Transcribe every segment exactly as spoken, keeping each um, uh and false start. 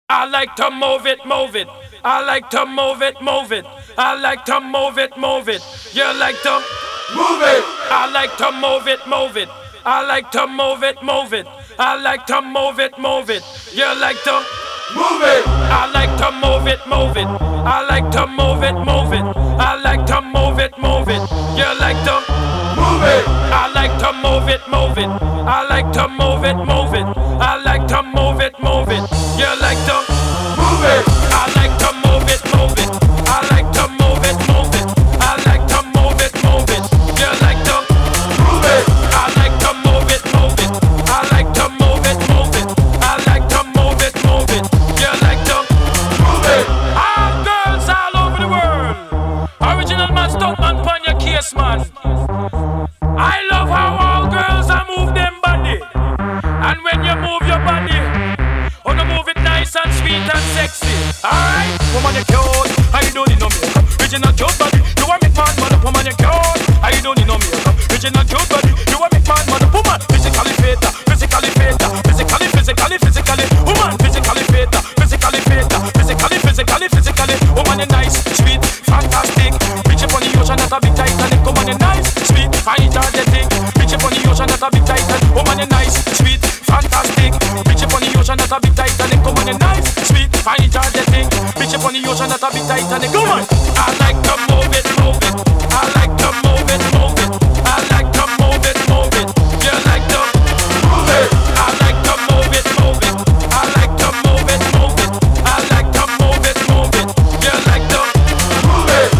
I like to move it, move it. I like to move it, move it. I like to move it, move it. You like to move it. I like to move it, move it. I like to move it, move it. I like to move it, move it. You like to move it. I like to move it, move it. I like to move it, move it. I like to move it, move it. You like to move it. I like to move it, move it. I like to move it, move it. I like to move it, move it. You like to move it. I like to move it, move it. I like to move it, move it. I like to move it, move it. You like to move it. I like to move it, move it. I like to move it, move it. I like to move it, move it. You like to move it. All girls all over the world. Original man, stuck man, pon your case, man. I love how all girls are move them body. And when you move your body, wanna move it nice and sweet and sexy. Alright, woman you cute, I don't need no makeup. Original cute body, you a make man mother. Woman you cute, I don't need no makeup. Original cute body, you a make man mother. Woman, physically fit, physically fit, physically, physically, physically. Woman, physically fit, physically fit, physically, physically, physically. Woman you nice, sweet, fantastic. Reach up on the ocean at a big Titanic. Woman you nice, sweet, fine, energetic. Reach up on the ocean at a big Titanic. Woman you nice, sweet, fantastic. Reach up on the ocean at a big Titanic. Come on, you nice, sweet, fine, energetic. Reach up on the ocean at a big Titanic. Come on. I like to move it, move it. I like to move it, move it. I like to move it, move it. You like to move it. I like to move it, move it. I like to move it, move it. I like to move it, move it. You like to move it.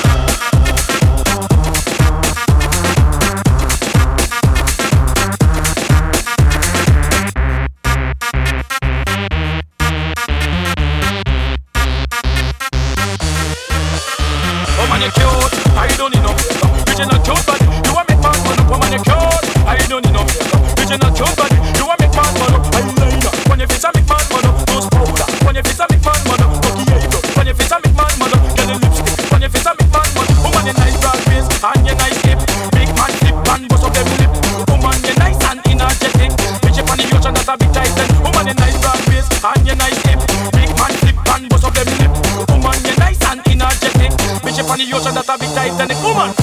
Woman, you cute, I don't need no makeup. Original cute body, you a make man man up. Woman, you cute, I don't need no makeup. Original cute body, you a make man man up. Eyeliner, when your face a make man man up. Nose powder, when your face a make man man up. Cocky eyebrow, when your face a make man man up. Get the lipstick, when your face a make man man up. Woman, you nice broad face and you nice hip. Big man flip and bust up them lip. Woman, you nice and energetic. Reach up on the ocean, that's a big titan. Woman, you nice broad face and you nice hip. Big man flip and bust up them lip. Woman, you nice and energetic. Reach up on the ocean, that's a big Titanic. Woman.